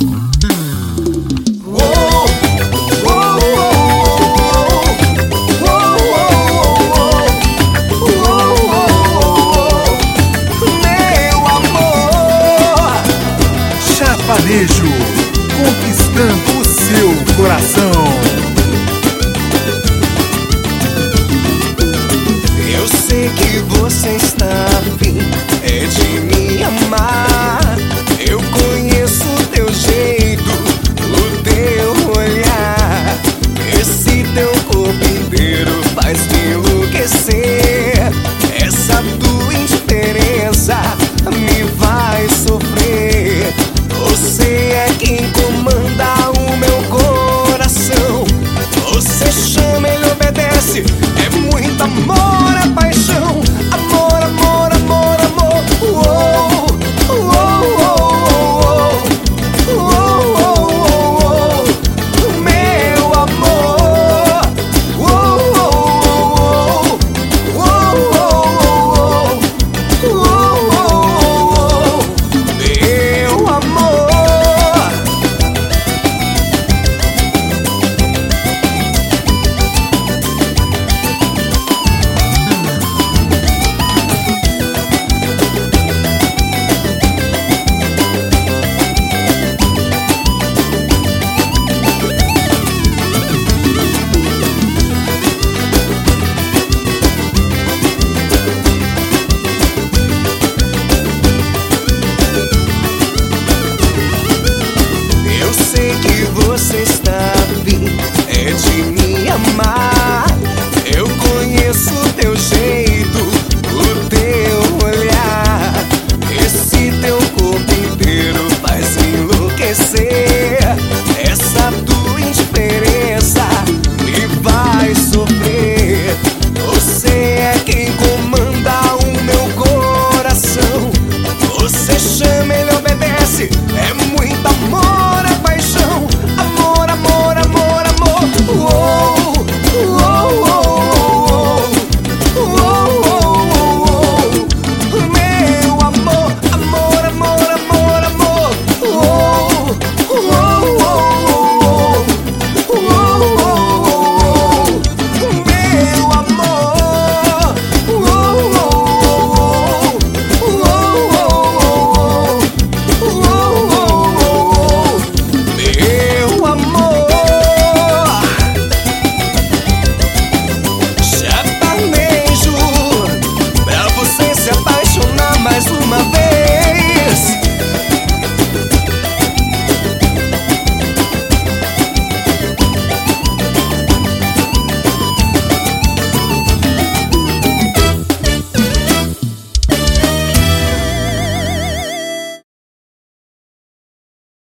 Sertanejo, conquistando o seu coração. Eu sei que você está afim de me amar. Eu conheço o teu jeito, o teu olhar. Esse teu corpo inteiro faz me enlouquecer. Essa tua indiferença me vai sofrer. Você é quem comanda o meu coração. Você chama, ele obedece. É muito amor, é paixão. Amor, amor, amor, amor. Uou, uou, uou, uou, uou, uou, meu amor. Uou, uou, uou, uou, uou, meu amor. Eu sei que você está